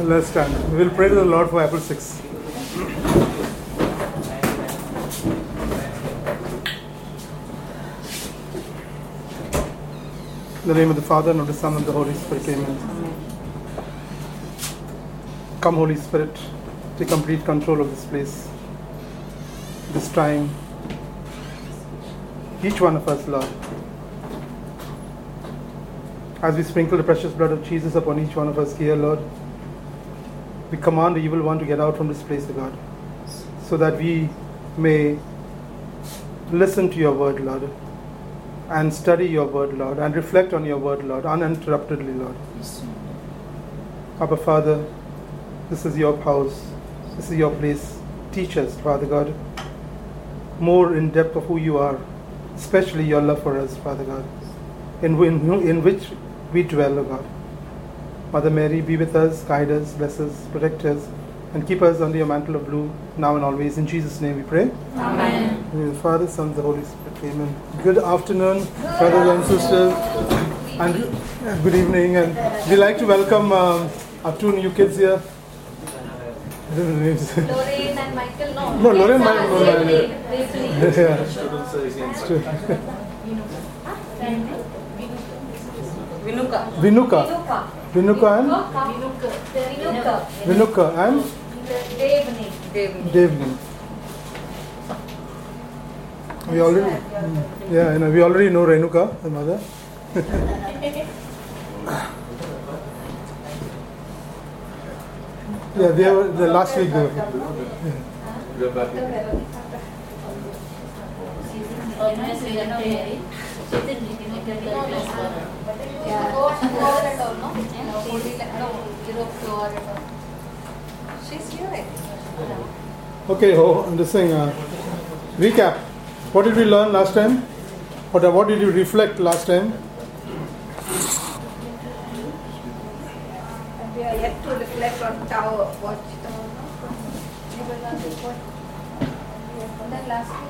Let's stand. We will pray to the Lord for April 6. In the name of the Father, and of the Son, and the Holy Spirit. Amen. Come, Holy Spirit, take complete control of this place, this time. Each one of us, Lord. As we sprinkle the precious blood of Jesus upon each one of us here, Lord, we command the evil one to get out from this place, O God, so that we may listen to your word, Lord, and study your word, Lord, and reflect on your word, Lord, uninterruptedly, Lord. Abba, Father, this is your house. This is your place. Teach us, Father God, more in depth of who you are, especially your love for us, Father God, in which we dwell, O God. Mother Mary, be with us, guide us, bless us, protect us, and keep us under your mantle of blue, now and always. In Jesus' name we pray. Amen. In the name of the Father, Son, and the Holy Spirit. Amen. Good afternoon, brothers and sisters, and good evening. And we'd like to welcome our two new kids here. Lorraine and Michael, no. No, Lorraine, Michael, no. Yeah. Vinuka and Devni. We already know Renuka, the mother. Yeah, they were the last week. They were. She's here. Okay, I'm just saying, recap. What did we learn last time? What did you reflect last time? We are yet to reflect on Tower. Then last week,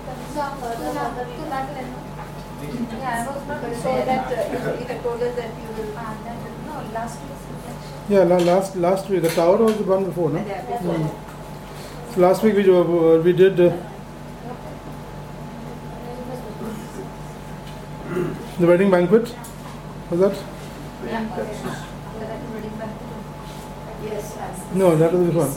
I was not sure that you had told us that you will. No, last week's reflection. Yeah, last week. The tower was the one before, no? So last week we did the wedding banquet. Was that? Yes. No, that was the one.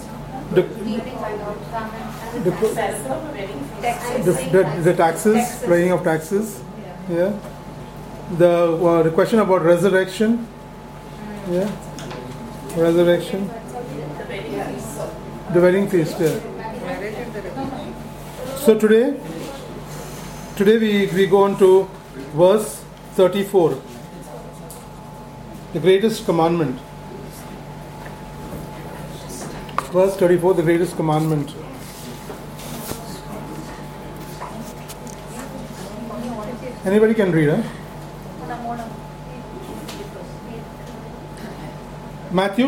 The taxes, paying of taxes. Yeah. The question about resurrection. Yeah. Resurrection. The wedding feast. Yeah. So today we go on to verse 34. The greatest commandment. Verse 34, the greatest commandment. Anybody can read, huh? Matthew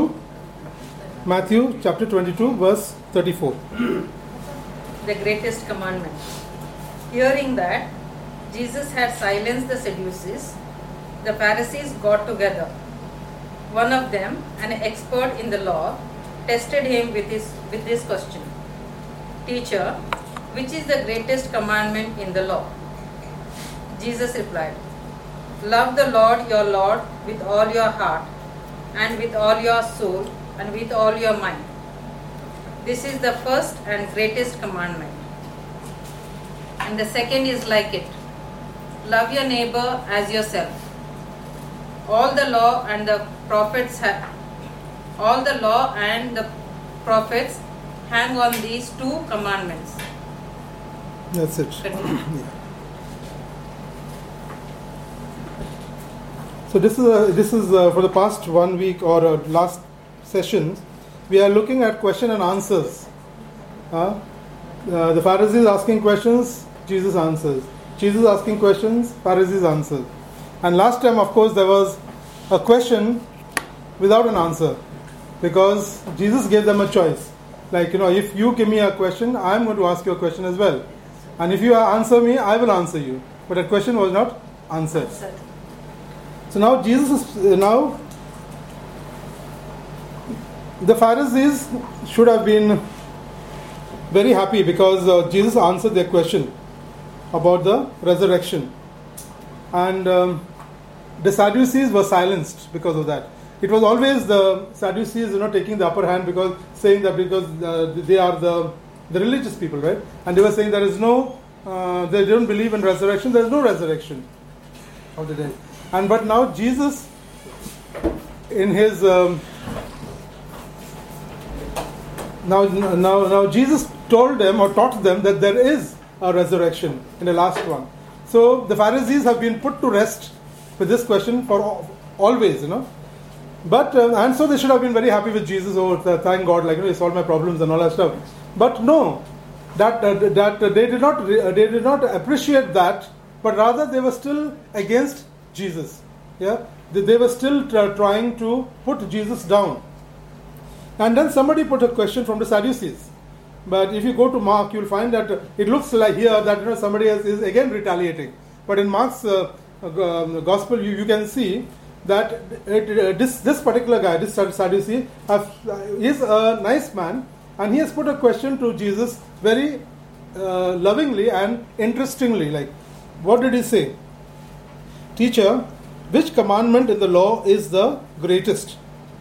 chapter 22, verse 34. The greatest commandment. Hearing that Jesus had silenced the Sadducees, the Pharisees got together. One of them, an expert in the law, tested him with this question. Teacher, which is the greatest commandment in the law? Jesus replied, love the Lord your Lord with all your heart, and with all your soul, and with all your mind. This is the first and greatest commandment. And the second is like it. Love your neighbor as yourself. All the law and the prophets hang on these two commandments. That's it. Yeah. So this is for the past 1 week or last sessions, we are looking at question and answers. The Pharisees asking questions, Jesus answers. Jesus asking questions, Pharisees answers. And last time, of course, there was a question without an answer, because Jesus gave them a choice. Like, if you give me a question, I am going to ask you a question as well. And if you answer me, I will answer you. But the question was not answered. So now Jesus is the Pharisees should have been very happy because Jesus answered their question about the resurrection. And the Sadducees were silenced because of that. It was always the Sadducees, taking the upper hand because they are the religious people, right? And they were saying there is no, they don't believe in resurrection. There is no resurrection of the dead. But now Jesus, in his now Jesus told them or taught them that there is a resurrection in the last one. So the Pharisees have been put to rest with this question for always, But and so they should have been very happy with Jesus. Oh, thank God, he solved my problems and all that stuff. But no, that they did not appreciate that, but rather they were still against Jesus. Yeah, they were still trying to put Jesus down. And then somebody put a question from the Sadducees. But if you go to Mark, you will find that it looks like here that somebody else is again retaliating. But in Mark's gospel, you can see that this particular guy, this Sadducee, is a nice man, and he has put a question to Jesus very lovingly and interestingly. Like, what did he say? Teacher, which commandment in the law is the greatest?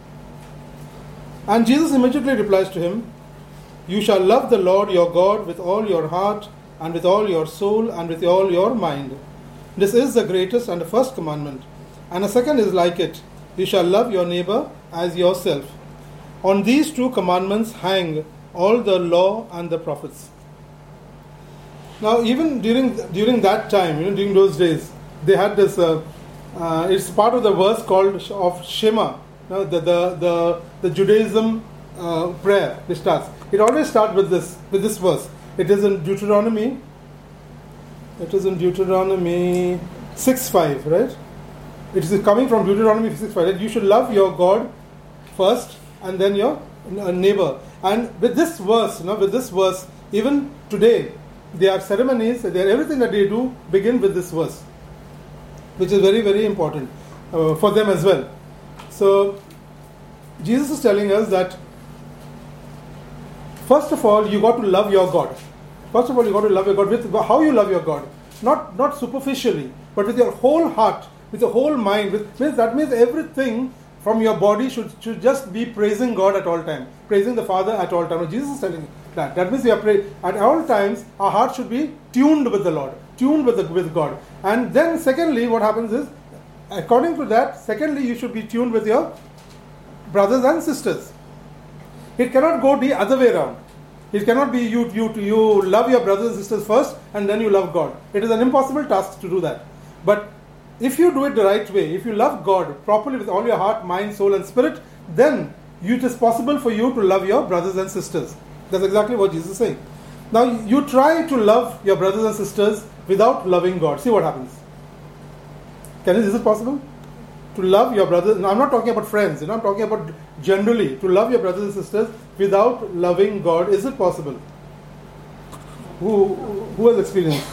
And Jesus immediately replies to him, you shall love the Lord your God with all your heart and with all your soul and with all your mind. This is the greatest and the first commandment. And the second is like it. You shall love your neighbor as yourself. On these two commandments hang all the law and the prophets. Now, even during that time, during those days, they had this. It's part of the verse called of Shema. The Judaism prayer. It starts. It always starts with this verse. It is in Deuteronomy. It is in Deuteronomy 6:5, right? It is coming from Deuteronomy 6:5. Right? You should love your God first, and then your neighbor. And with this verse, even today, their ceremonies, everything that they do begin with this verse, which is very, very important for them as well. So Jesus is telling us that first of all, you got to love your God. First of all, you got to love your God with how you love your God, not superficially, but with your whole heart, with your whole mind. That means everything from your body should just be praising God at all times, praising the Father at all times. Jesus is telling you that. That means at all times our heart should be tuned with the Lord, tuned with God. And then secondly, what happens is, according to that, secondly, you should be tuned with your brothers and sisters. It cannot go the other way around. It cannot be you love your brothers and sisters first and then you love God. It is an impossible task to do that. But if you do it the right way, if you love God properly with all your heart, mind, soul and spirit, then it is possible for you to love your brothers and sisters. That's exactly what Jesus is saying. Now you try to love your brothers and sisters without loving God. See what happens. Is it possible? To love your brothers, I'm not talking about friends, I'm talking about generally, to love your brothers and sisters without loving God. Is it possible? Who has experience?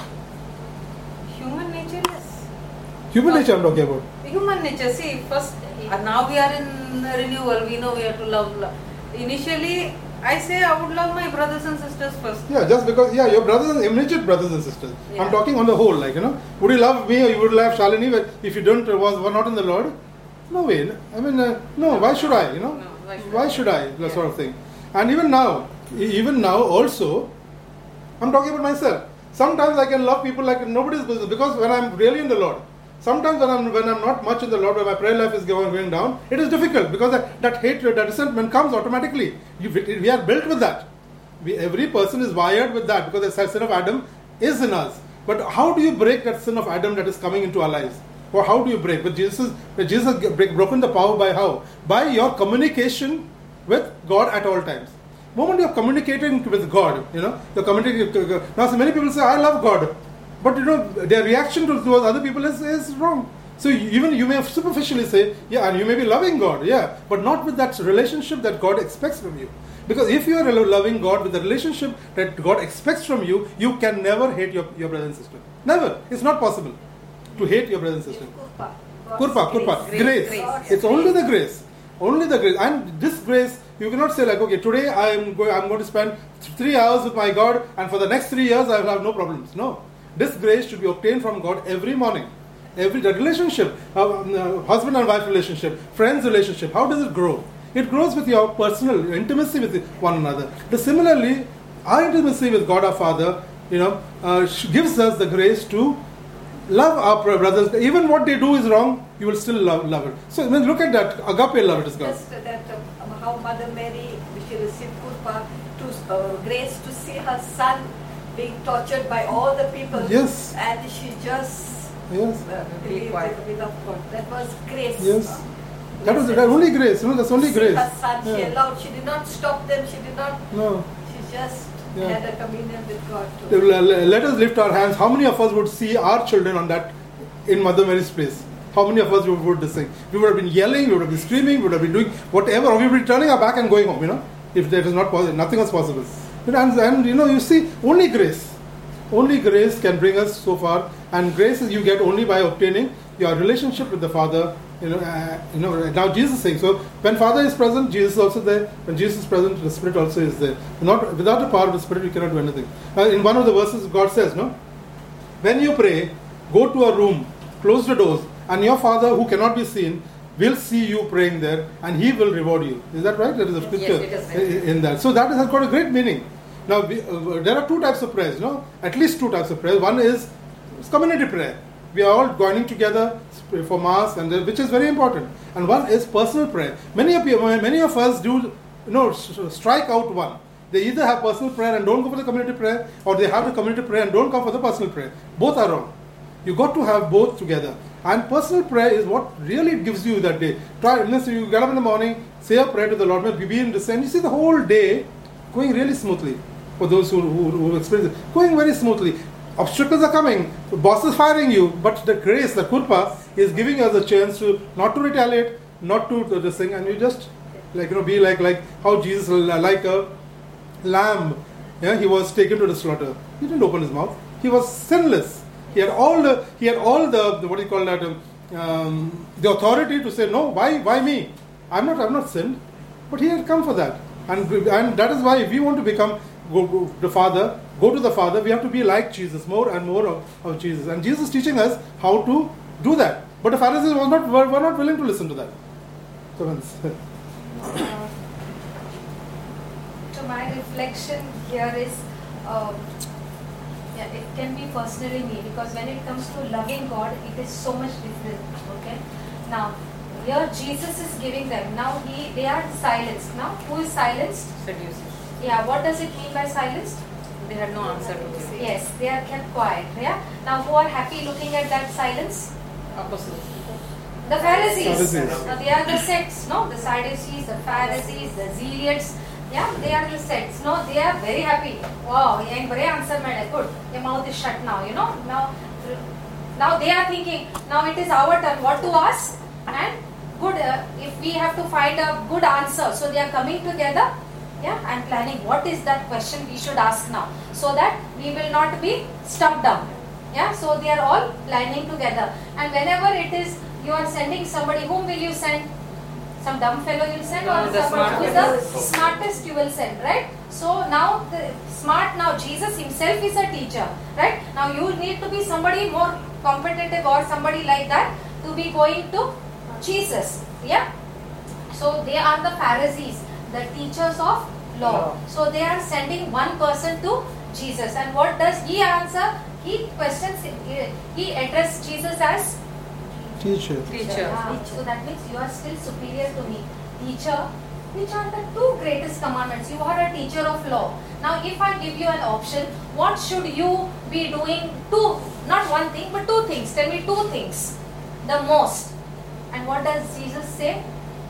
Human nature, yes. Human nature I'm talking about. Human nature, see, first, now we are in renewal, we know we have to love. Initially, I say I would love my brothers and sisters first. Yeah, just because, your brothers and immediate brothers and sisters. Yeah. I'm talking on the whole, would you love me or you would love Shalini if you were not in the Lord? No way. I mean, no, why should I, No, why should I, that sort of thing. And even now also, I'm talking about myself. Sometimes I can love people like nobody's business because when I'm really in the Lord, sometimes when I'm not much in the Lord, when my prayer life is going down, it is difficult because that hatred, that resentment comes automatically. We are built with that. Every person is wired with that because the sin of Adam is in us. But how do you break that sin of Adam that is coming into our lives? Or how do you break? But Jesus has broken the power by how? By your communication with God at all times. The moment you're communicating with God, you're communicating. Now, so many people say, I love God. But their reaction towards other people is wrong. So even you may superficially say, yeah, and you may be loving God, yeah, but not with that relationship that God expects from you. Because if you are loving God with the relationship that God expects from you, you can never hate your brother and sister. Never. It's not possible to hate your brother and sister. Kurpa. Grace. It's only the grace. Only the grace. And this grace, you cannot say like, okay, today I'm going to spend 3 hours with my God, and for the next 3 years I will have no problems. No. This grace should be obtained from God every morning. The relationship, husband and wife relationship, friends relationship, how does it grow? It grows with your personal intimacy with one another. Similarly, our intimacy with God our Father, gives us the grace to love our brothers. Even what they do is wrong, you will still love it. So look at that, agape love, it is God. Just that how Mother Mary, she received Kurpa, to grace to see her son being tortured by all the people. Yes. And she just believed without God. That was grace. Yes. That was only grace. That's only grace. Her son, she allowed. She did not stop them. She did not. No. She just had a communion with God too. Let us lift our hands. How many of us would see our children on that in Mother Mary's place? How many of us would do sing? We would have been yelling, we would have been screaming, we would have been doing whatever, or we would be turning our back and going home, if that is not possible, nothing was possible. And you see, only grace can bring us so far, and grace is you get only by obtaining your relationship with the Father. Now Jesus is saying, so when Father is present, Jesus is also there. When Jesus is present, the Spirit also is there. Without the power of the Spirit, we cannot do anything. In one of the verses, God says, when you pray, go to a room, close the doors, and your Father who cannot be seen will see you praying there, and He will reward you. Is that right? There is a scripture in that. So that has got a great meaning. Now, there are two types of prayers, at least two types of prayers. One is community prayer. We are all joining together for Mass, which is very important. And one is personal prayer. Many of us do, strike out one. They either have personal prayer and don't go for the community prayer, or they have the community prayer and don't come for the personal prayer. Both are wrong. You got to have both together. And personal prayer is what really gives you that day. Unless you get up in the morning, say a prayer to the Lord, be in descent. You see the whole day going really smoothly. For those who experience it, going very smoothly. Obstacles are coming, the boss is firing you, but the grace, the kurpa, is giving us a chance to not to retaliate, not to this thing, and you just be like how Jesus, like a lamb, he was taken to the slaughter. He didn't open his mouth. He was sinless. He had all the what do you call that? The authority to say no. Why me? I've not sinned, but he had come for that, and that is why if we want to go to the Father, we have to be like Jesus, more and more of Jesus, and Jesus is teaching us how to do that. But the Pharisees were not willing to listen to that. So my reflection here is. It can be personally me, because when it comes to loving God, it is so much different. Okay. Now, here Jesus is giving them. Now they are silenced. Now who is silenced? Seducers. Yeah. What does it mean by silenced? They had no answer to give. Yes, they are kept quiet. Yeah. Now who are happy looking at that silence? Apostles. The Pharisees. Now they are the sects. No, the Sadducees, the Pharisees, the Zealots. Yeah, they are the sects. No, they are very happy. Wow, answer made. Good. Your mouth is shut now. Now they are thinking. Now it is our turn. What to ask? And good. If we have to find a good answer, so they are coming together. Yeah, and planning. What is that question we should ask now, so that we will not be stuck down. Yeah, so they are all planning together. And whenever it is, you are sending somebody. Whom will you send? Some dumb fellow you will send, or somebody who is the smartest you will send, right? So now Jesus himself is a teacher, right? Now you need to be somebody more competitive or somebody like that to be going to Jesus. Yeah. So they are the Pharisees, the teachers of law. So they are sending one person to Jesus, and what does he answer? He questions. He addresses Jesus as Teacher. So that means you are still superior to me. Teacher, which are the two greatest commandments? You are a teacher of law. Now if I give you an option, what should you be doing? Not one thing, but two things. Tell me two things. The most. And what does Jesus say?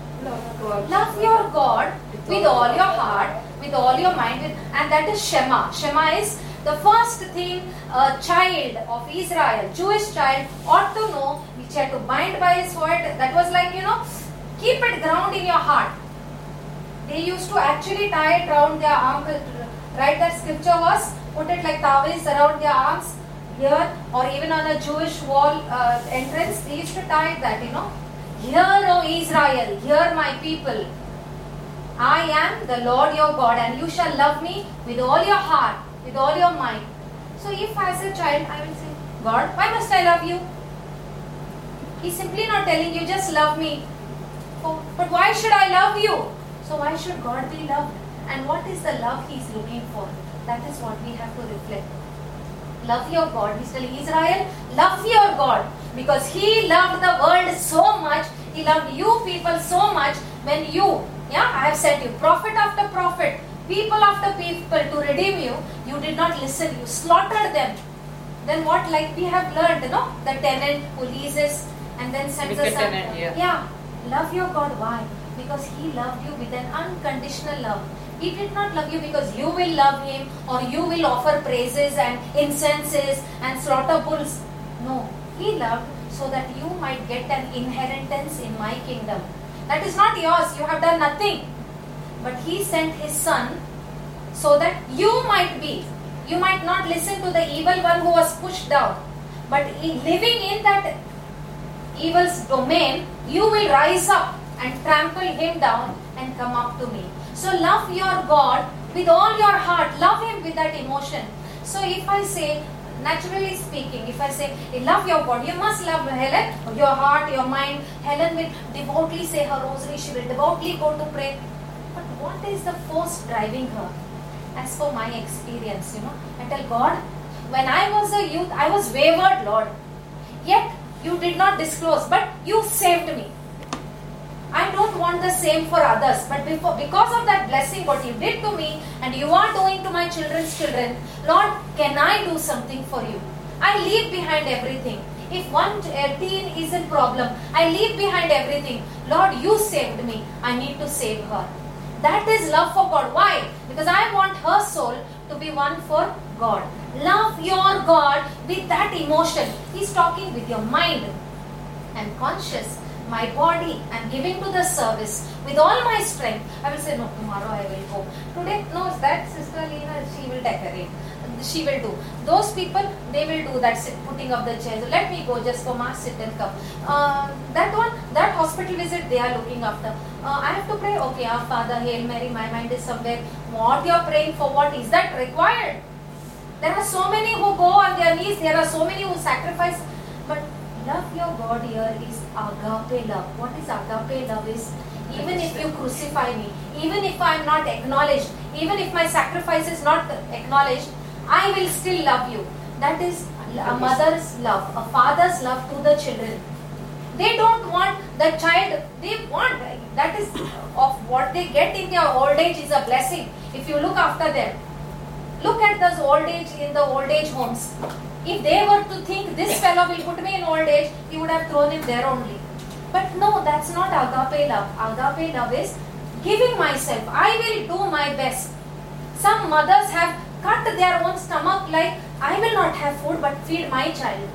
Love your God with all your heart, with all your mind, and that is Shema. Shema is the first thing a child of Israel, Jewish child, ought to know, which had to bind by his word. That was like, keep it ground in your heart. They used to actually tie it around their arm, right? That scripture was, put it like towels around their arms here, or even on a Jewish wall entrance, they used to tie that, Hear, O Israel, hear my people. I am the Lord your God, and you shall love me with all your heart, with all your mind. So if as a child I will say, God, why must I love you? He's simply not telling you, just love me. Oh, but why should I love you? So why should God be loved? And what is the love He's looking for? That is what we have to reflect. Love your God. He's telling Israel, love your God. Because He loved the world so much. He loved you people so much. When you, I have sent you prophet after prophet, people after people to redeem you, you did not listen. You slaughtered them. Then what, like we have learned, the tenant who leases and then sends us out. Love your God. Why? Because He loved you with an unconditional love. He did not love you because you will love Him or you will offer praises and incenses and slaughter bulls. No, He loved so that you might get an inheritance in my kingdom. That is not yours. You have done nothing. But He sent His Son so that you might be. You might not listen to the evil one who was pushed down. But living in that evil's domain, you will rise up and trample him down and come up to me. So love your God with all your heart. Love Him with that emotion. So if I say, naturally speaking, if I say, love your God, you must love Helen, your heart, your mind. Helen will devoutly say her rosary. She will devoutly go to pray. But what is the force driving her? As for my experience, I tell God, when I was a youth, I was wayward, Lord. Yet, you did not disclose, but you saved me. I don't want the same for others, but because of that blessing, what you did to me, and you are doing to my children's children, Lord, can I do something for you? I leave behind everything. If one teen is in problem, I leave behind everything. Lord, you saved me. I need to save her. That is love for God. Why? Because I want her soul to be one for God. Love your God with that emotion. He's talking with your mind and conscious. My body, I'm giving to the service with all my strength. I will say, no, tomorrow I will go. Today, no, that Sister Lena, she will decorate. She will do. Those people, they will do that, putting up the chairs. Let me go just for mass, sit and come. That one, that hospital visit, they are looking after. I have to pray. Okay, our Father, Hail Mary, my mind is somewhere. What you are praying for, what is that required? There are so many who go on their knees. There are so many who sacrifice. But love your God here is agape love. What is agape love is, even if you crucify me, even if I am not acknowledged, even if my sacrifice is not acknowledged, I will still love you. That is a mother's love, a father's love to the children. They don't want the child, they want, that is of what they get in their old age is a blessing. If you look after them, look at those old age in the old age homes. If they were to think this fellow will put me in old age, he would have thrown him there only. But no, that's not agape love. Agape love is giving myself. I will do my best. Some mothers have cut their own stomach like, I will not have food but feed my child.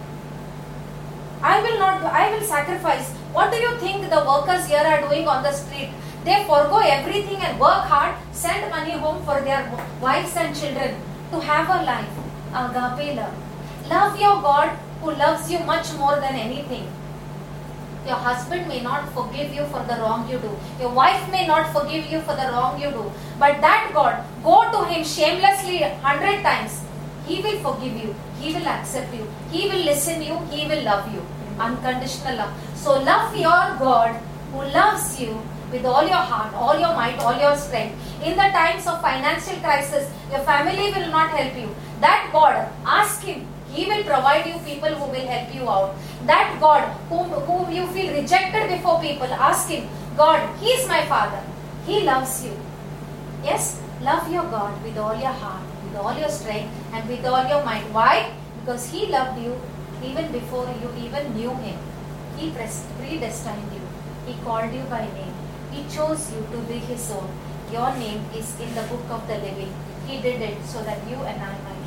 I will sacrifice. What do you think the workers here are doing on the street? They forego everything and work hard, send money home for their wives and children to have a life. Agape love. Love your God who loves you much more than anything. Your husband may not forgive you for the wrong you do. Your wife may not forgive you for the wrong you do. But that God, go to Him shamelessly 100 times. He will forgive you. He will accept you. He will listen to you. He will love you. Unconditional love. So love your God who loves you with all your heart, all your might, all your strength. In the times of financial crisis, your family will not help you. That God, ask Him. He will provide you people who will help you out. That God whom you feel rejected before people, ask Him. God, He is my Father. He loves you. Yes, love your God with all your heart, with all your strength and with all your mind. Why? Because He loved you even before you even knew Him. He predestined you. He called you by name. He chose you to be His own. Your name is in the book of the living. He did it so that you and I might live.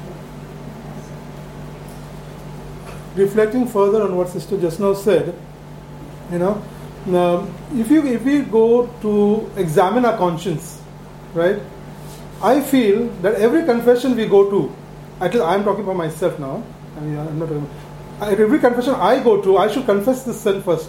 Reflecting further on what Sister just now said, if we go to examine our conscience, right? I feel that every confession we go to, I'm talking about myself now. I'm not. Every confession I go to, I should confess this sin first.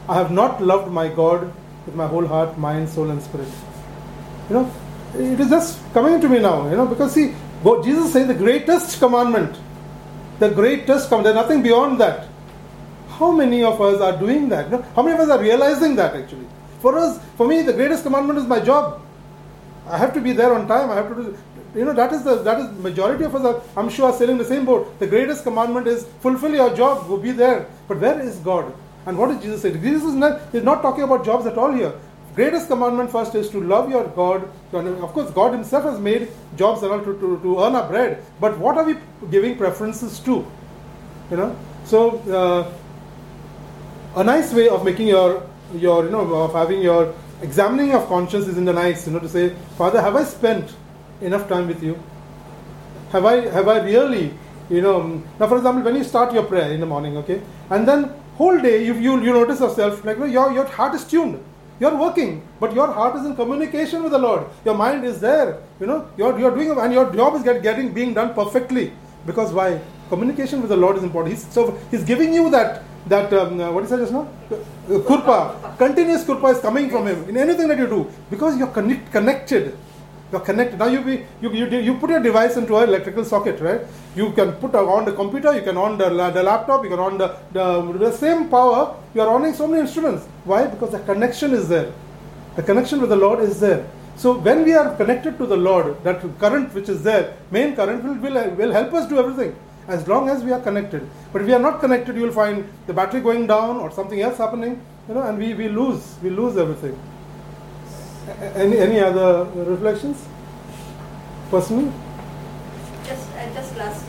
I have not loved my God with my whole heart, mind, soul and spirit. You know, it is just coming to me now, you know, because see, Jesus is saying the greatest commandment. The greatest commandment. There's nothing beyond that. How many of us are doing that? You know, how many of us are realizing that actually? For me, the greatest commandment is my job. I have to be there on time. I have to do, you know, that is majority of us are, I'm sure, are sailing the same boat. The greatest commandment is fulfill your job, go be there. But where is God? And what did Jesus say? Jesus is not talking about jobs at all here. Greatest commandment first is to love your God. Of course, God himself has made jobs and all to earn our bread. But what are we giving preferences to? You know, so a nice way of making your you know, of having your examining of conscience is in the nights, you know, to say, Father, have I spent enough time with you? Have I really, you know, now for example, when you start your prayer in the morning, okay, and then whole day you notice yourself, like, you know, your heart is tuned. You're working, but your heart is in communication with the Lord. Your mind is there, you know, you're doing, and your job is being done perfectly. Because why? Communication with the Lord is important. He's giving you that what is that just now? Kurpa. Continuous kurpa is coming from him in anything that you do, because you're connected. You're connected. Now you put your device into an electrical socket, right? You can put on the computer, you can on the laptop, you can on the same power. You are owning so many instruments. Why? Because the connection is there. The connection with the Lord is there. So when we are connected to the Lord, that current which is there, main current will help us do everything, as long as we are connected. But if we are not connected, you will find the battery going down or something else happening, you know, and we lose everything. Any other reflections? Personally? Just last.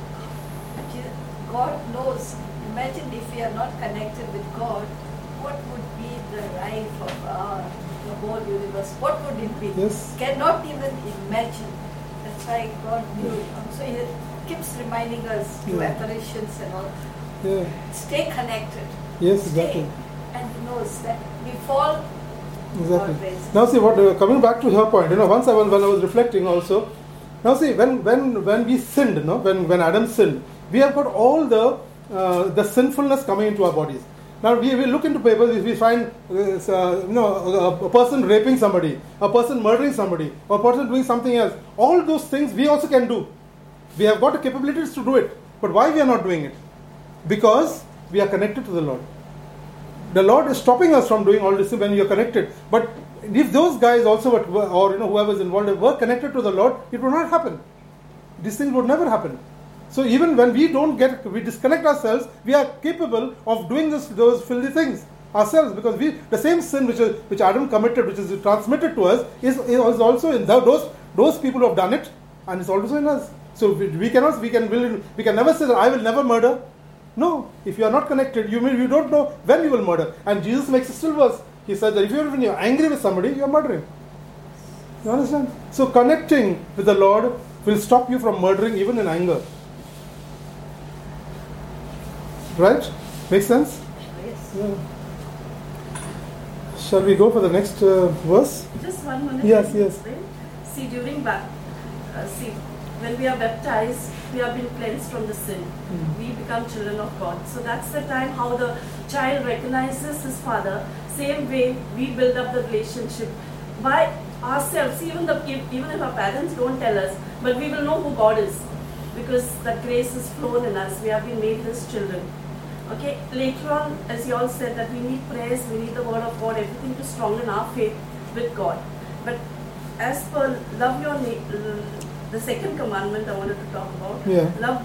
God knows. Imagine if we are not connected with God, what would be the life of the whole universe? What would it be? Yes. Cannot even imagine. That's why God knew. So He keeps reminding us through apparitions and all. Yeah. Stay connected. Yes, exactly. And He knows that we fall. Exactly. Now see, coming back to her point, you know, when I was reflecting also. Now see, when we sinned, you know, when Adam sinned, we have got all the sinfulness coming into our bodies. Now we look into papers, we find a person raping somebody, a person murdering somebody, or a person doing something else. All those things we also can do. We have got the capabilities to do it. But why we are not doing it? Because we are connected to the Lord. The Lord is stopping us from doing all this when we are connected. But if those guys also or you know, whoever is involved were connected to the Lord, it would not happen. These things would never happen. So even when we disconnect ourselves, we are capable of doing those filthy things ourselves, because the same sin which Adam committed, which is transmitted to us, is also in those people who have done it, and it's also in us. So we can never say that I will never murder. No, if you are not connected, you don't know when you will murder. And Jesus makes it still worse. He said that when you're angry with somebody, you are murdering. You understand? So connecting with the Lord will stop you from murdering even in anger. Right? Make sense? Yes. Yeah. Shall we go for the next verse? Just 1 minute. Yes, yes. See, when we are baptized, we have been cleansed from the sin. We become children of God. So that's the time how the child recognizes his father. Same way we build up the relationship by ourselves. Even if our parents don't tell us, but we will know who God is, because that grace is flown in us. We have been made His children. Okay. Later on, as you all said, that we need prayers, we need the Word of God, everything to strengthen our faith with God. But as per love your neighbor, the second commandment I wanted to talk about. Yeah. Love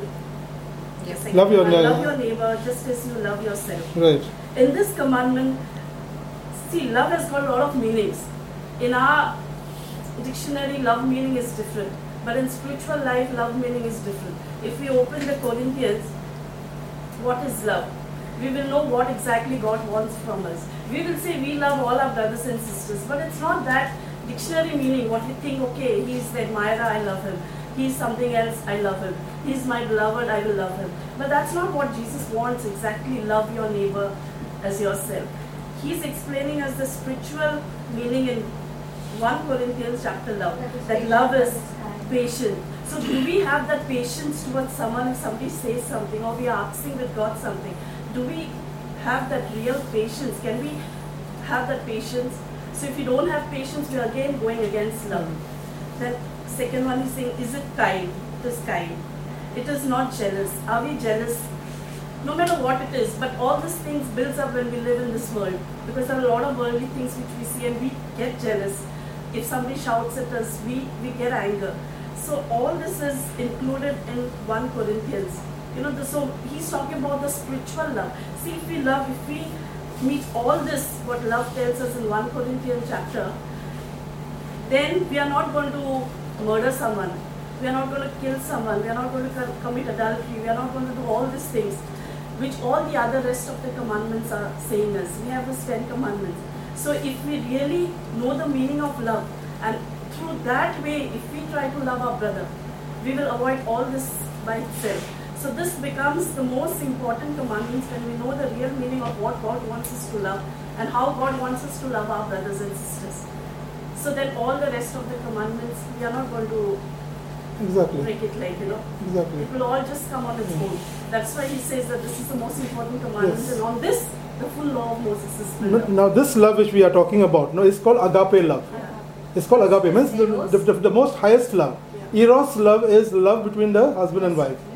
your neighbor just as you love yourself. Right. In this commandment, see, love has got a lot of meanings. In our dictionary, love meaning is different. But in spiritual life, love meaning is different. If we open the Corinthians, what is love? We will know what exactly God wants from us. We will say we love all our brothers and sisters, but it's not that dictionary meaning, what we think, okay, he's the admirer, I love him. He's something else, I love him. He's my beloved, I will love him. But that's not what Jesus wants exactly, love your neighbor as yourself. He's explaining us the spiritual meaning in 1 Corinthians chapter love. That love is patient. So do we have that patience towards someone if somebody says something, or we are asking with God something? Do we have that real patience? Can we have that patience? So if we don't have patience, we are again going against love. Then second one is saying, is it kind? It is kind. It is not jealous. Are we jealous? No matter what it is, but all these things builds up when we live in this world, because there are a lot of worldly things which we see and we get jealous. If somebody shouts at us, we get anger. So all this is included in 1 Corinthians. So he's talking about the spiritual love. See, if we meet all this, what love tells us in 1 Corinthians chapter, then we are not going to murder someone. We are not going to kill someone. We are not going to commit adultery. We are not going to do all these things, which all the other rest of the commandments are saying us. We have these 10 commandments. So if we really know the meaning of love, and through that way, if we try to love our brother, we will avoid all this by itself. So this becomes the most important commandments when we know the real meaning of what God wants us to love and how God wants us to love our brothers and sisters. So then all the rest of the commandments, we are not going to break it Exactly. It will all just come on its own. That's why he says that this is the most important commandment, and on this, the full law of Moses is built. Now this love which we are talking about, is called agape love. It's called agape, means the most highest love. Eros love is love between the husband and wife.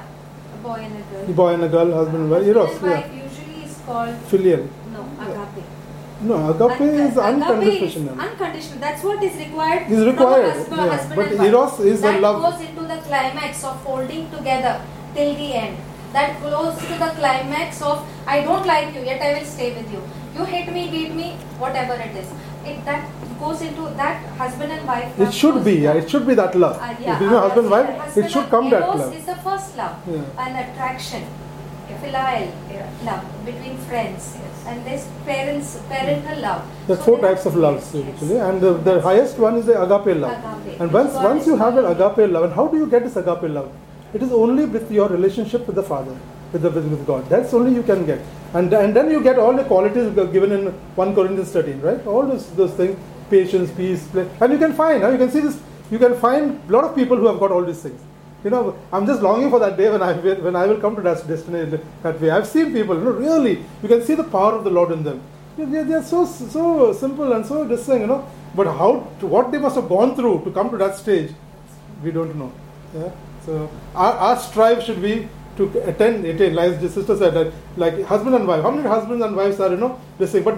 A boy and a girl. Boy and a girl, husband and wife. Eros, Husband and wife usually is called filial. agape. No, agape is unconditional. Agape is unconditional. That's what is required. Is required. From a husband But and wife. eros is that the love. goes into the climax of holding together till the end. That goes to the climax of I don't like you, yet I will stay with you. You hate me, beat me, whatever it is. That goes into that husband and wife. It should be, it should be that love. If you know husband and wife, it should come that Eros love. is the first love, an attraction, a filial love between friends, and there's parental love. There are 4 types of loves actually, and the highest one is the agape love. Agape. And once you have that agape love, and how do you get this agape love? It is only with your relationship with the Father, with God. That's only you can get. And then you get all the qualities given in 1 Corinthians 13, right? All those things, patience, peace, play. And you can find, you can see this, you can find a lot of people who have got all these things. I'm just longing for that day when I will come to that destination that way. I've seen people, really, you can see the power of the Lord in them. They are so simple and so this thing, But what they must have gone through to come to that stage, we don't know. Yeah? So our strive should be to attain, like the sister said, that like husband and wife. How many husbands and wives are, this thing? But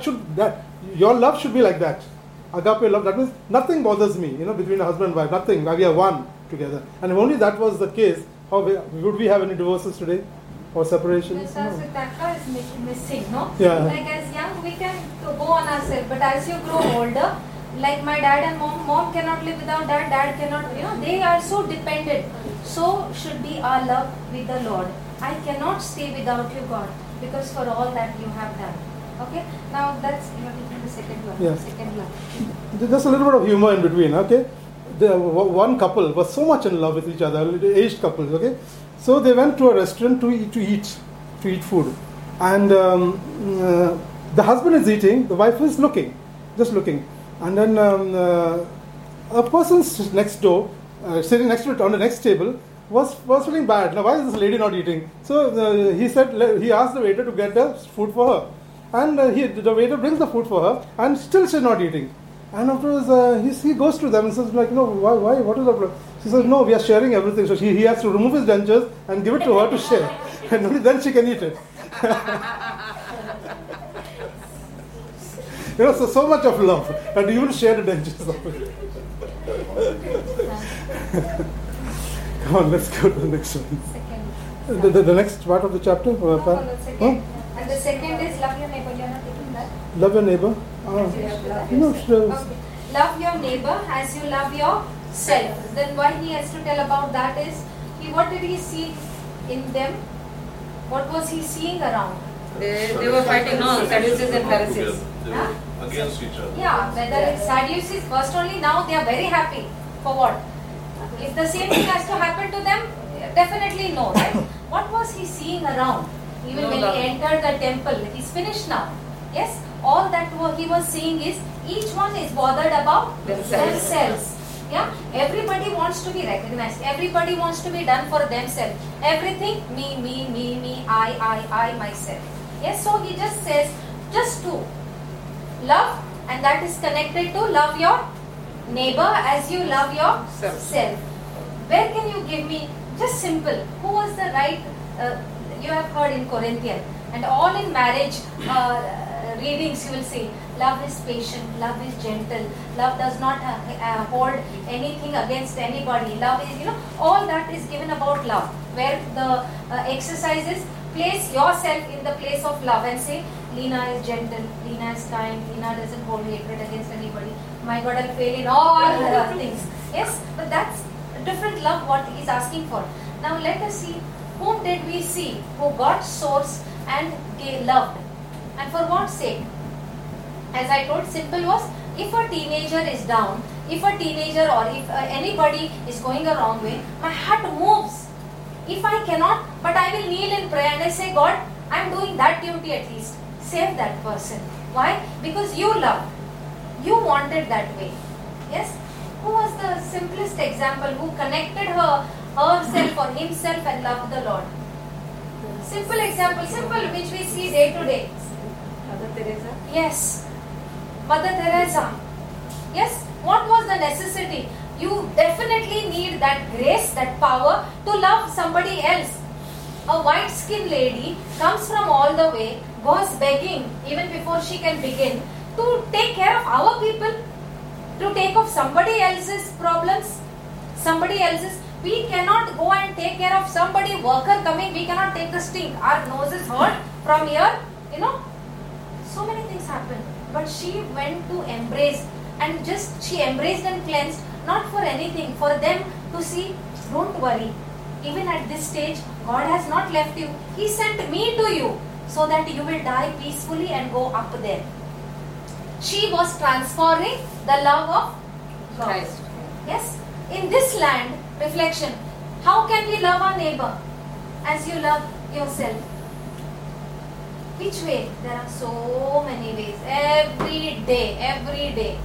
your love should be like that. Agape love, that means nothing bothers me, between a husband and wife. Nothing. We are one together. And if only that was the case, would we have any divorces today? Or separations? That is missing, no? Yeah. Like as young, we can go on ourselves. But as you grow older, like my dad and mom cannot live without dad cannot, they are so dependent. So should be our love with the Lord. I cannot stay without you, God, because for all that you have done. Okay? Now that's the second love. Yeah. Second love. There's a little bit of humor in between, okay? One couple was so much in love with each other, aged couples, okay? So they went to a restaurant to eat food. And the husband is eating, the wife is just looking. And then a person next door, sitting next to it on the next table, was feeling bad. Now, why is this lady not eating? So he asked the waiter to get the food for her. And the waiter brings the food for her, and still she's not eating. And afterwards, he goes to them and says, like, no, why? What is the problem? She says, no, we are sharing everything. So he has to remove his dentures and give it to her to share. And only then she can eat it. So much of love. And you will share the dentures of it. Come on, let's go to the next one. Second. The next part of the chapter? The second. And the second is love your neighbor. You are not taking that? Love your neighbor? Okay. Love your neighbor as you love yourself. Then why he has to tell about that is, what did he see in them? What was he seeing around? They were fighting, Sadducees and Pharisees. Against each other. Yeah, whether it's Sadducees, first only, now they are very happy. For what? If the same thing has to happen to them, definitely no, right? What was he seeing around? Even when he entered the temple, he's finished now. Yes? All that he was seeing is, each one is bothered about themselves. Yeah? Everybody wants to be recognized. Everybody wants to be done for themselves. Everything, me, I, myself. Yes, so he just says, just two. Love, and that is connected to love your neighbor as you love yourself. Where can you give me, just simple, who was the right, you have heard in Corinthians, and all in marriage readings you will see, love is patient, love is gentle, love does not hold anything against anybody, love is, all that is given about love, where the exercises, place yourself in the place of love and say, Lena is gentle, Lena is kind, Lena doesn't hold hatred against anybody, my God, I'll fail in all things. Yes, but that's a different love what he is asking for. Now let us see, whom did we see who got source and loved, and for what sake? As I told, simple was, if a teenager is down, if a teenager or if anybody is going a wrong way, my heart moves. If I cannot, but I will kneel in prayer and I say, God, I am doing that duty at least. Save that person. Why? Because you loved. You wanted that way. Yes? Who was the simplest example who connected herself or himself and loved the Lord? Simple example, simple, which we see day to day. Mother Teresa. Yes. Mother Teresa. Yes. What was the necessity? You definitely need that grace, that power to love somebody else. A white-skinned lady comes from all the way, goes begging even before she can begin to take care of our people, to take of somebody else's problems, somebody else's. We cannot go and take care of somebody, worker coming, we cannot take the stink. Our nose is hurt from here, so many things happen. But she went to embrace, and she embraced and cleansed, not for anything, for them to see, don't worry. Even at this stage, God has not left you. He sent me to you so that you will die peacefully and go up there. She was transferring the love of God. Christ. Yes. In this land, reflection, how can we love our neighbor as you love yourself? Which way? There are so many ways. Every day.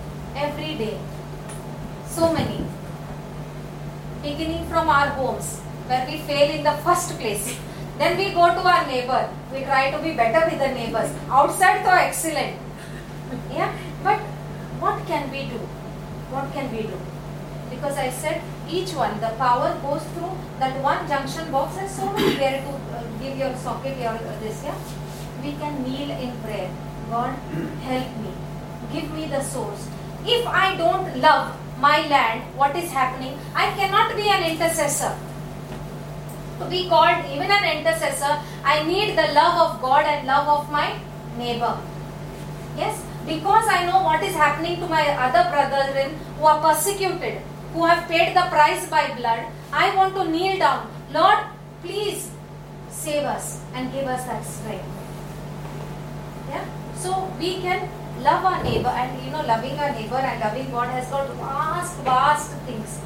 So many. Beginning from our homes, where we fail in the first place. Then we go to our neighbor. We try to be better with the neighbors. Outside, though, excellent. Yeah, but what can we do? What can we do? Because I said each one, the power goes through that one junction box, and so many where to give your socket, your this. Yeah, we can kneel in prayer. God, help me. Give me the source. If I don't love my land, what is happening? I cannot be an intercessor. To be called even an intercessor, I need the love of God and love of my neighbor. Yes, because I know what is happening to my other brethren who are persecuted, who have paid the price by blood. I want to kneel down. Lord, please save us and give us that strength. Yeah, so we can love our neighbor, and loving our neighbor and loving God has got vast things.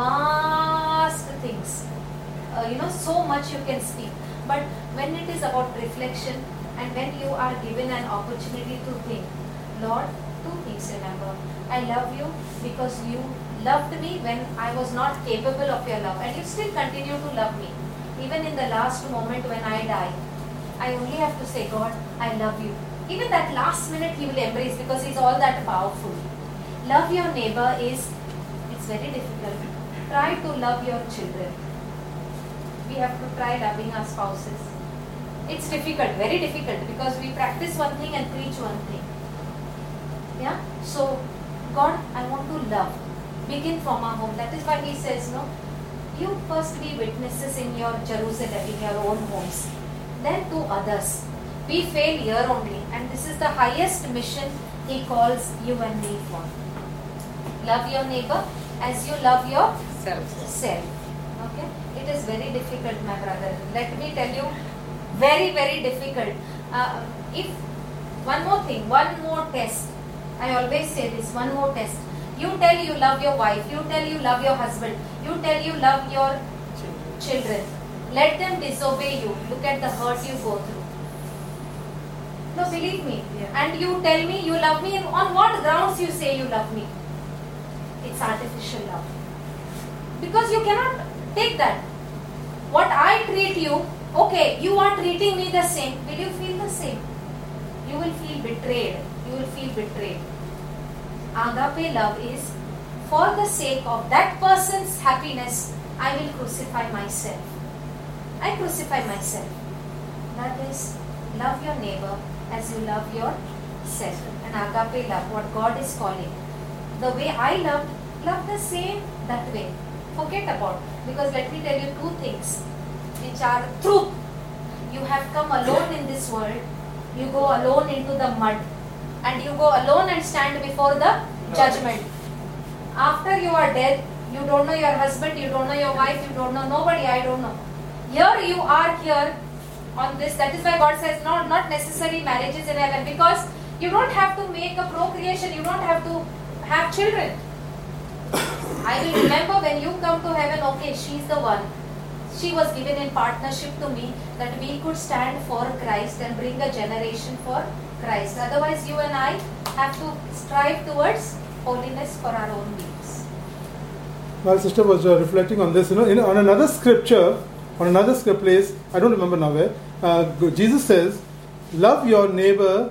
So much you can speak. But when it is about reflection, and when you are given an opportunity to think, Lord, two things remember. I love you because you loved me when I was not capable of your love, and you still continue to love me. Even in the last moment when I die, I only have to say, God, I love you. Even that last minute He will embrace, because He's all that powerful. Love your neighbor it's very difficult. Try to love your children. We have to try loving our spouses. It's difficult, very difficult, because we practice one thing and preach one thing. Yeah? So, God, I want to love. Begin from our home. That is why He says, you first be witnesses in your Jerusalem, in your own homes. Then to others. We fail here only, and this is the highest mission He calls you and me for. Love your neighbor as you love yourself. Okay? It is very difficult, my brother. Let me tell you, very, very difficult. If one more thing, one more test. I always say this, one more test. You tell you love your wife, you tell you love your husband, you tell you love your children. Let them disobey you. Look at the hurt you go through. No, believe me. Yeah. And you tell me you love me. On what grounds you say you love me? It's artificial love. Because you cannot take that. What I treat you, okay, you are treating me the same, will you feel the same? You will feel betrayed. You will feel betrayed. Agape love is for the sake of that person's happiness, I will crucify myself. I crucify myself. That is, love your neighbor as you love yourself. And agape love, what God is calling. The way I loved, love the same that way. Forget about. Because let me tell you two things which are truth. You have come alone in this world. You go alone into the mud. And you go alone and stand before the judgment. After you are dead, you don't know your husband, you don't know your wife, you don't know nobody, I don't know. Here you are here on this. That is why God says no, not necessary marriages in heaven, because you don't have to make a procreation, you don't have to have children. I will remember when you come to heaven, okay, she's the one. She was given in partnership to me that we could stand for Christ and bring a generation for Christ. Otherwise, you and I have to strive towards holiness for our own beings. My sister was reflecting on this. On another scripture, place, I don't remember now where, Jesus says, love your neighbor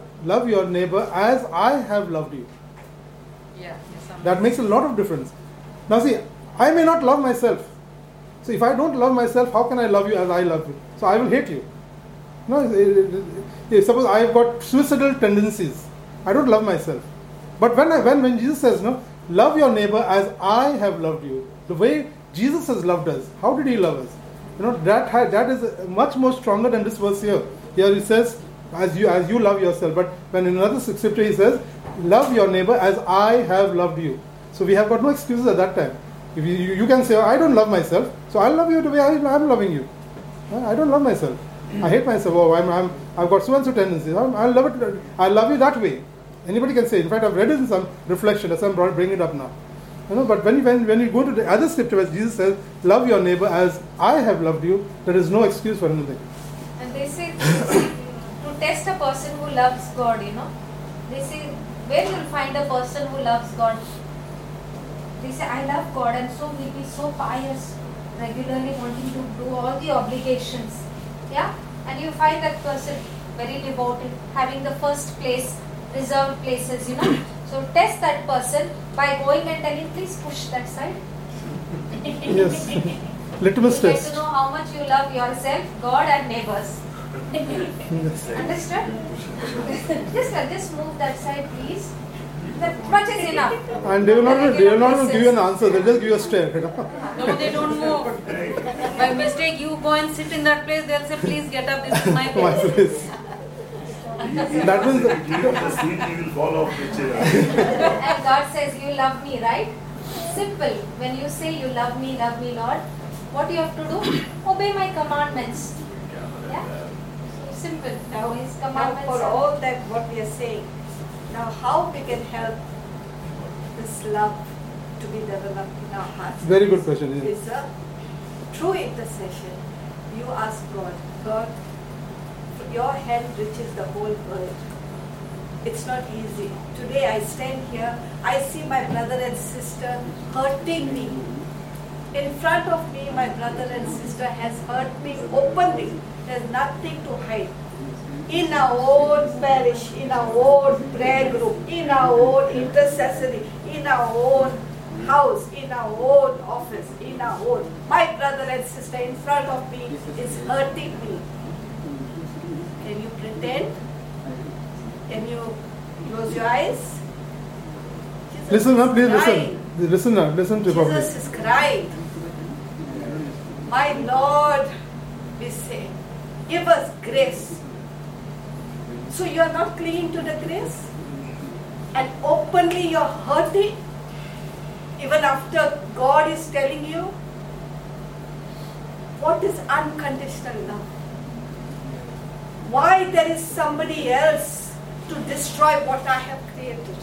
as I have loved you. Yeah. That makes a lot of difference. Now see, I may not love myself. So if I don't love myself, how can I love you as I love you? So I will hate you. No, suppose I have got suicidal tendencies. I don't love myself. But when Jesus says, no, love your neighbor as I have loved you, the way Jesus has loved us, how did he love us? That is much more stronger than this verse here. Here he says, as you love yourself. But when in another scripture he says, love your neighbor as I have loved you. So we have got no excuses at that time. If you can say, I don't love myself, so I'll love you the way I'm loving you. I don't love myself. I hate myself. Oh, I've got so and so tendencies. I'll love you that way. Anybody can say. In fact, I've read it in some reflection. That's why I'm bringing it up now. But when you go to the other scripture where Jesus says, love your neighbor as I have loved you, there is no excuse for anything. And they say to test a person who loves God, they say, where you'll find a person who loves God? They say, I love God, and so he'll be so pious, regularly wanting to do all the obligations. Yeah? And you find that person very devoted, having the first place, reserved places, So test that person by going and telling, please push that side. Yes. Litmus you test. get to know how much you love yourself, God and neighbors. Understood? just move that side, please. That much is enough. And they will not give you an answer. They'll just give you a stare. No, they don't move. By mistake, you go and sit in that place. They'll say, "Please get up. This is my place." That means the seat he will fall off the chair. And God says, "You love me, right?" Simple. When you say you love me, Lord, what you have to do? Obey my commandments. Yeah. Simple. Now, His now commandments. for all that what we are saying, now how we can help this love to be developed in our hearts? Very good question. Yeah. Is through intercession, you ask God, your hand reaches the whole world. It's not easy. Today I stand here, I see my brother and sister hurting me. In front of me, my brother and sister has hurt me openly. There's nothing to hide. In our own parish, in our own prayer group, in our own intercessory, in our own house, in our own office, in our own. My brother and sister in front of me is hurting me. Can you pretend? Can you close your eyes? Jesus Listen now, please crying. listen. Listen to properly. Jesus is crying. My Lord, we say, give us grace. So you are not clinging to the grace? And openly you are hurting? Even after God is telling you? What is unconditional love? Why there is somebody else to destroy what I have created?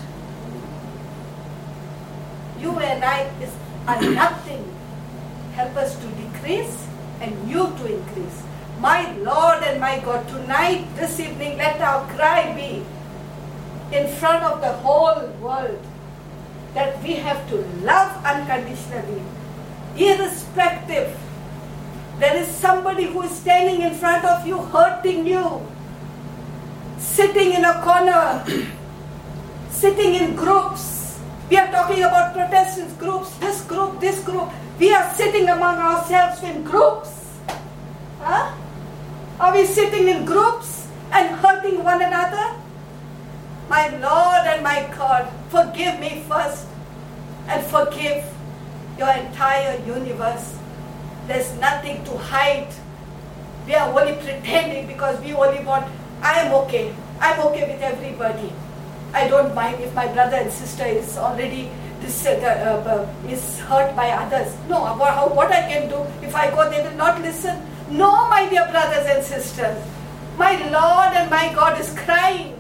You and I are nothing. Help us to decrease and you to increase. My Lord and my God, tonight, this evening, let our cry be in front of the whole world that we have to love unconditionally, irrespective There is somebody who is standing in front of you, hurting you, sitting in a corner, sitting in groups. We are talking about Protestant groups, this group, this group. We are sitting among ourselves in groups. Huh? Are we sitting in groups and hurting one another? My Lord and my God, forgive me first and forgive your entire universe. There's nothing to hide. We are only pretending because we only want, I am okay. I'm okay with everybody. I don't mind if my brother and sister is already is hurt by others. No, what I can do, if I go, they will not listen. No, my dear brothers and sisters. My Lord and my God is crying.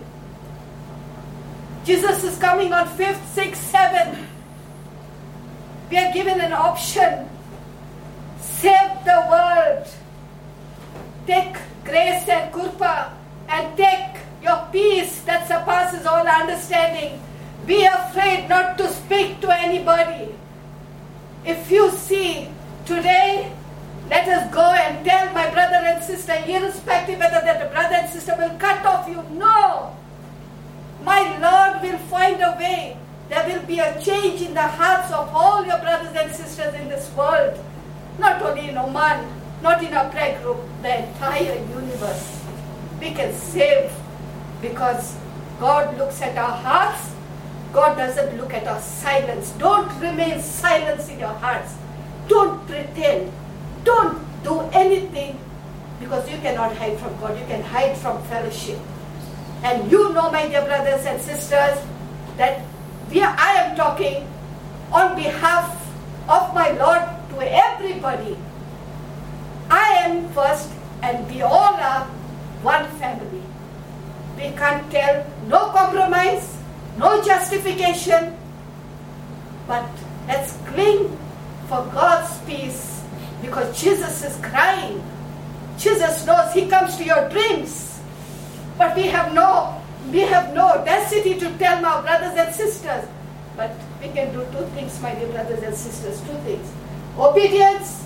Jesus is coming on 5th, 6th, 7th. We are given an option. Save the world. Take grace and kurpa and take your peace that surpasses all understanding. Be afraid not to speak to anybody. If you see today, let us go and tell my brother and sister, irrespective whether that brother and sister will cut off you. No. My Lord will find a way. There will be a change in the hearts of all your brothers and sisters in this world. Not only in Oman, not in our prayer group, the entire universe. We can save because God looks at our hearts. God doesn't look at our silence. Don't remain silent in your hearts. Don't pretend. Don't do anything because you cannot hide from God. You can hide from fellowship. And you know, my dear brothers and sisters, that I am talking on behalf of my Lord to everybody. I am first and we all are one family. We can't tell no compromise, no justification, but let's cling for God's peace because Jesus is crying. Jesus knows He comes to your dreams, but we have no audacity to tell our brothers and sisters. But we can do two things, my dear brothers and sisters, two things. Obedience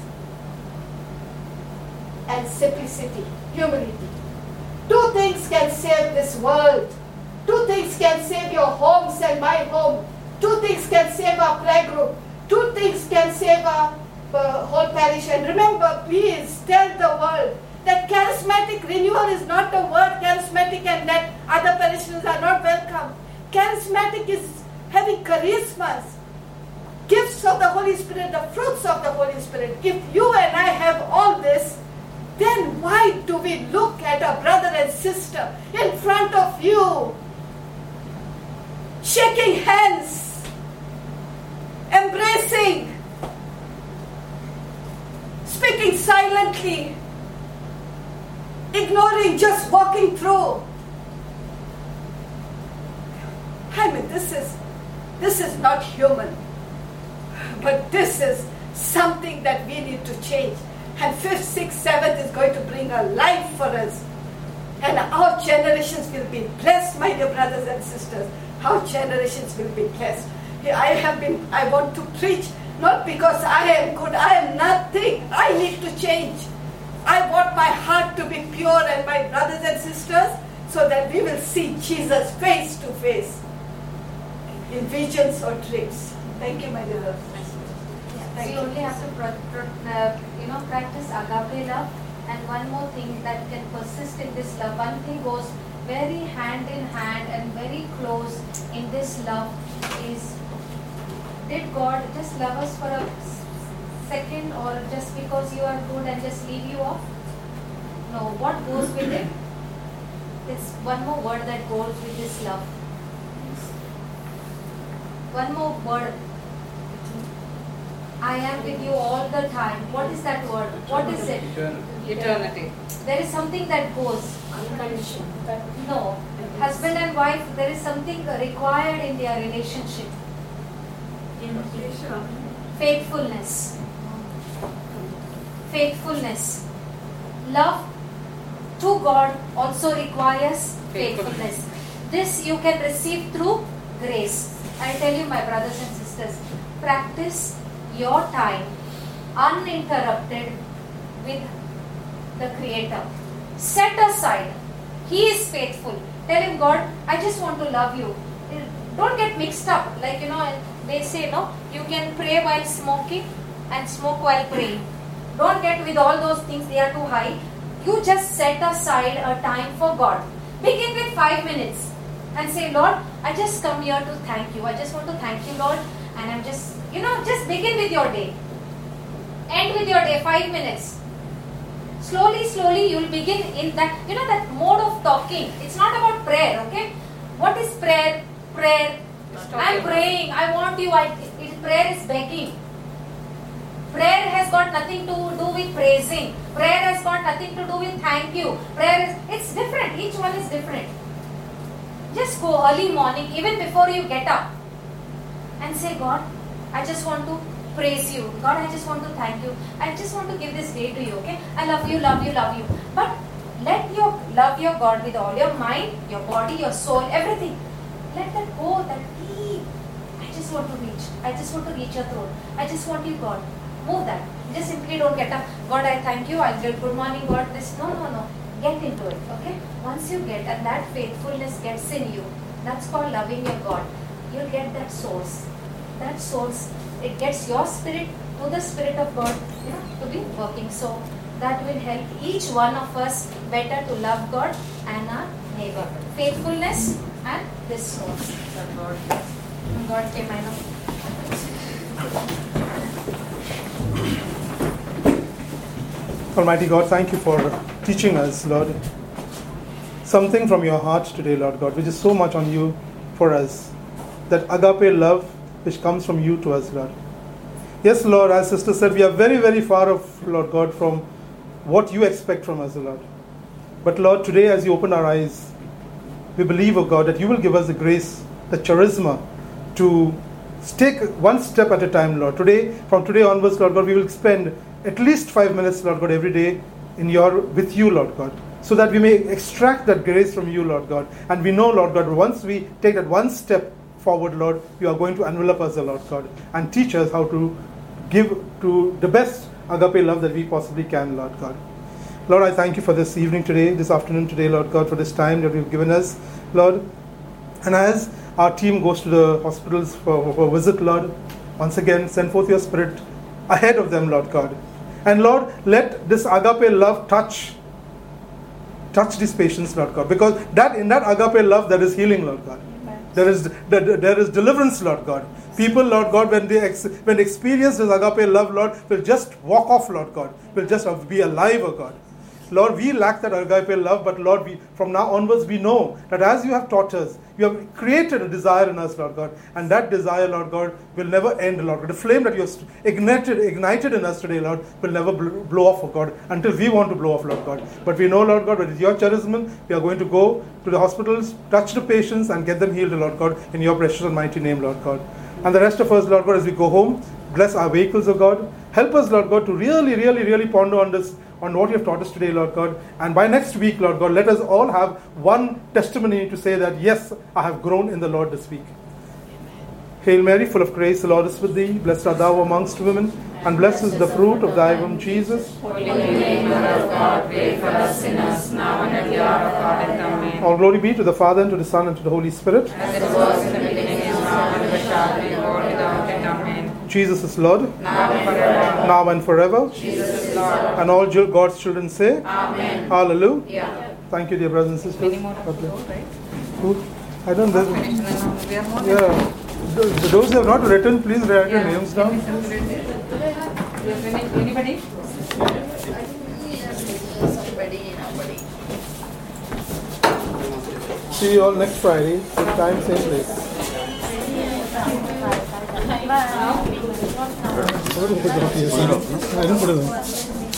and simplicity, humility. Two things can save this world. Two things can save your homes and my home. Two things can save our prayer group. Two things can save our whole parish. And remember, please tell the world that charismatic renewal is not a word charismatic and that other parishioners are not welcome. Charismatic is having charismas, gifts of the Holy Spirit, the fruits of the Holy Spirit. If you and I have all this, then why do we look at a brother and sister in front of you, shaking hands, embracing, speaking silently, ignoring, just walking through? I mean, this is not human, but this is something that we need to change. And 5th, 6th, 7th is going to bring a life for us. And our generations will be blessed, my dear brothers and sisters. Our generations will be blessed. I want to preach, not because I am good, I am nothing. I need to change. I want my heart to be pure and my brothers and sisters so that we will see Jesus face to face in visions or dreams. Thank you, my dear brothers. So you only have to practice agape love, and one more thing that can persist in this love. One thing goes very hand in hand and very close in this love is, did God just love us for a second or just because you are good and just leave you off? No, what goes with it? It's one more word that goes with this love. One more word. I am with you all the time. What is that word? What is it? Eternity. There is something that goes. Unconditional. No. Husband and wife, there is something required in their relationship. Faithfulness. Faithfulness. Love to God also requires faithfulness. This you can receive through grace. I tell you, my brothers and sisters, practice your time uninterrupted with the Creator. Set aside. He is faithful. Tell him, God, I just want to love you. Don't get mixed up. Like, they say, you can pray while smoking and smoke while praying. Don't get with all those things, they are too high. You just set aside a time for God. Begin with 5 minutes and say, Lord, I just come here to thank you. I just want to thank you, Lord. And I'm just, just begin with your day. End with your day, 5 minutes. Slowly, you'll begin in that, that mode of talking. It's not about prayer, okay? What is prayer? Prayer. I'm praying. I want you. Prayer is begging. Prayer has got nothing to do with praising. Prayer has got nothing to do with thank you. It's different. Each one is different. Just go early morning, even before you get up, and say, God, I just want to praise you. God, I just want to thank you. I just want to give this day to you, okay? I love you, love you, love you. But love your God with all your mind, your body, your soul, everything. Let that go, that deep. I just want to reach. I just want to reach your throne. I just want you, God. Move that. Just simply don't get up. God, I thank you. I'll get good morning, God. This. No. Get into it, okay? Once you get, and that faithfulness gets in you, that's called loving your God. You'll get that source. That source, it gets your spirit to the Spirit of God, to be working. So that will help each one of us better to love God and our neighbor. Faithfulness and this source. God came, I know. Almighty God, thank you for teaching us, Lord, something from your heart today, Lord God, which is so much on you for us. That agape love which comes from you to us, Lord. Yes, Lord, as Sister said, we are very, very far off, Lord God, from what you expect from us, Lord. But Lord, today as you open our eyes, we believe, oh God, that you will give us the grace, the charisma to take one step at a time, Lord. From today onwards, Lord God, we will spend at least 5 minutes, Lord God, every day with you, Lord God, so that we may extract that grace from you, Lord God. And we know, Lord God, once we take that one step forward, Lord, you are going to envelop us, Lord God, and teach us how to give to the best agape love that we possibly can, Lord God. Lord, I thank you for this afternoon today, Lord God, for this time that you've given us, Lord. And as our team goes to the hospitals for a visit, Lord, once again, send forth your Spirit ahead of them, Lord God. And Lord, let this agape love touch these patients, Lord God, because in that agape love there is healing, Lord God. There is deliverance, Lord God. People, Lord God, when they experience this agape love, Lord, will just walk off, Lord God. Will just be alive, oh God. Lord, we lack that agape love, but Lord, from now onwards we know that as you have taught us, you have created a desire in us, Lord God, and that desire, Lord God, will never end, Lord God. The flame that you have ignited in us today, Lord, will never blow off, oh God, until we want to blow off, Lord God. But we know, Lord God, with your charisma, we are going to go to the hospitals, touch the patients, and get them healed, Lord God, in your precious and mighty name, Lord God. And the rest of us, Lord God, as we go home, bless our vehicles, oh God. Help us, Lord God, to really, really, really ponder on what you have taught us today, Lord God. And by next week, Lord God, let us all have one testimony to say that, yes, I have grown in the Lord this week. Hail Mary, full of grace, the Lord is with thee. Blessed art thou amongst women, and blessed is the fruit of thy womb, Jesus. Holy Mary, Mother of God, pray for us sinners, now and at the hour of our death. Amen. All glory be to the Father, and to the Son, and to the Holy Spirit. As it was in the beginning, is now, and ever shall be, world without end. Amen. Jesus is Lord. Now and forever. Now and forever. Jesus is Lord. And all God's children say, Amen. Hallelujah. Yeah. Thank you, dear brothers and sisters. Many more God bless. right? Who? I don't know. Finished now. We are more than Yeah. Those who have not written, please write your Yeah. names down. You have finished? Anybody? See you all next Friday. Same time, same place. I didn't put it on.